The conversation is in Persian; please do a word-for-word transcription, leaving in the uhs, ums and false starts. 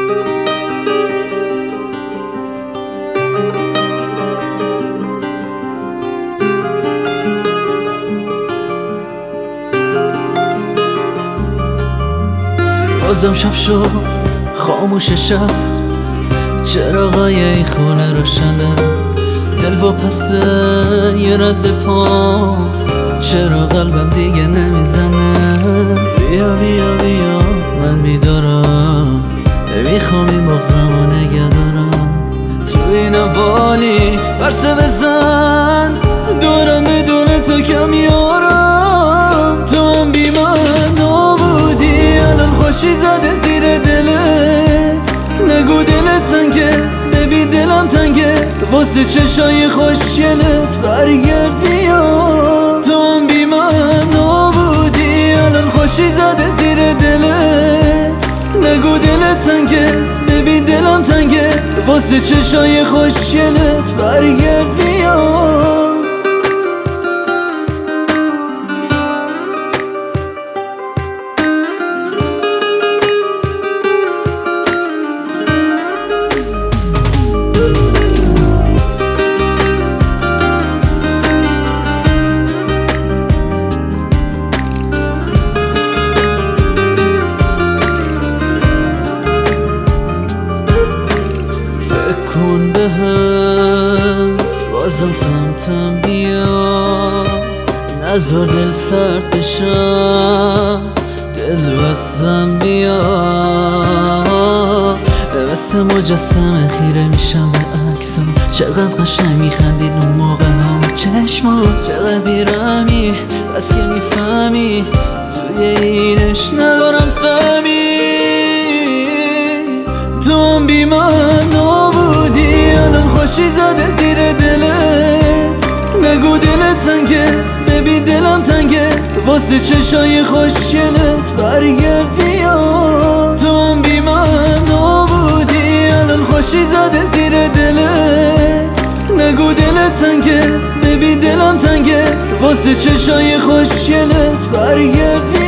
بازم شب شد خاموش شب، چراغای این خونه روشنه، دل و پسه یه رد پا، چرا قلبم دیگه نمیزنه؟ بیا بیا بیا من بیدارم، میخوام این مغزمو نگه دارم. تو این بالی برسه بزن، دورم بدون تو کمیارم. تو هم بی من نبودی، الان خوشی زده زیر دلت. نگو دلت تنگه، ببی دلم تنگه، واسه چشای خوشگلت برگرد بیا. تو هم بی من نبودی، الان خوشی زده زیر دلت. نگو دلت تنگه، ببی دلم تنگه، واسه چشای خوشگلت برگرد بیا. کن به هم بازم سمتم بیا، نذار دل سرد بشم، دل بستم بیا. مثل مجسمه خیره میشم به عکسم، چقدر قشنگ میخندید اون موقع هم چشمات، چقدر بیرمی بس که میفهمی توی اینش ندارم سمی. تو هم بی من نبودی، الان خوشی زده زیر دلت. نگو دلت تنگه، ببی دلم تنگه، واسه چشای خوشگلت برگرد بیا. تو هم بی من نبودی، الان خوشی زده زیر دلت. نگو دلت تنگه، ببی دلم تنگه، واسه چشای خوشگلت برگرد بیا.